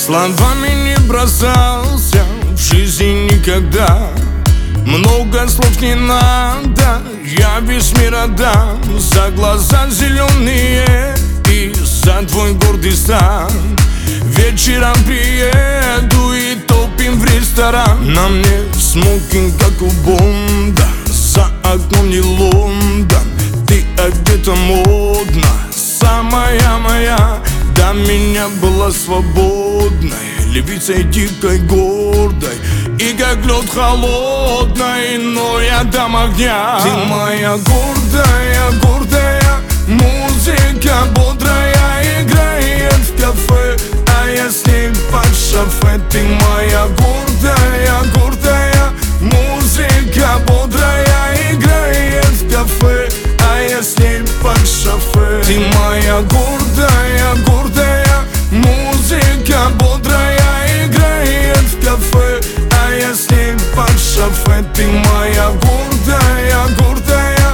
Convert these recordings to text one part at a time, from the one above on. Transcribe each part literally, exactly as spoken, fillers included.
Словами не бросался в жизни никогда. Много слов не надо, я весь мир отдам за глаза зеленые и за твой гордый стан. Вечером приеду и топим в ресторан. На мне смокинг, как у Бонда, за окном не Лондон. Ты одета модно, самая моя. До меня была свободной, львицей дикой, гордой и как лед холодной, но я дам огня. Ты моя гордая, гордая, музыка бодрая играет в кафе, а я с ней под шофе. Ты моя гордая, гордая, музыка бодрая играет в кафе, а я с ней под шофе. Ты моя гордая, гордая, музыка бодрая играет в кафе, а я с ней под шофе. Ты моя гордая, гордая,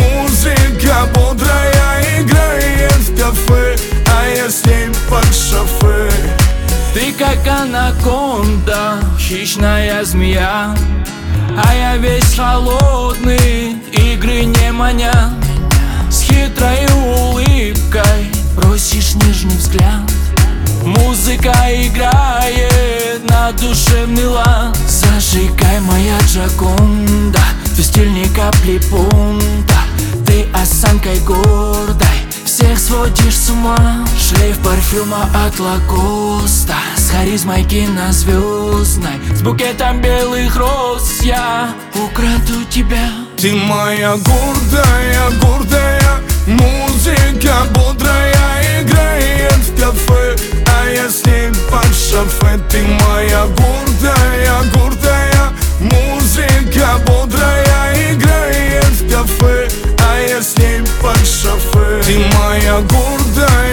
музыка бодрая играет в кафе, а я с ней под шофе. Ты как анаконда, хищная змея, а я весь холодный, игры не маня. С хитрой улыбкой просишь нежный взгляд. Музыка играет на душевный лад. Зажигай, моя Джаконда, твой стиль ни капли пункта. Ты осанкой гордой всех сводишь с ума. Шлейф парфюма от Лакоста, с харизмой кинозвездной, с букетом белых роз я украду тебя. Ты моя гордая, гордая, музыка бодрая играет в кафе, а я с ней под шофе. Ты моя гордая, гордая, музыка бодрая играет в кафе, а я с ней под шофе. Ты моя гордая,